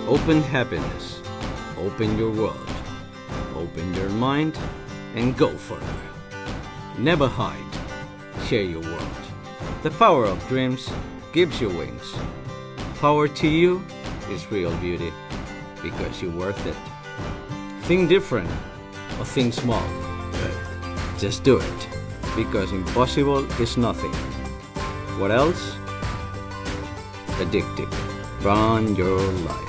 Open happiness. Open your world. Open your mind and go further. Never hide. Share your world. The power of dreams gives you wings. Power to you is real beauty because you're worth it. Think different or think small, but just do it because impossible is nothing. What else? Addictive. Run your life.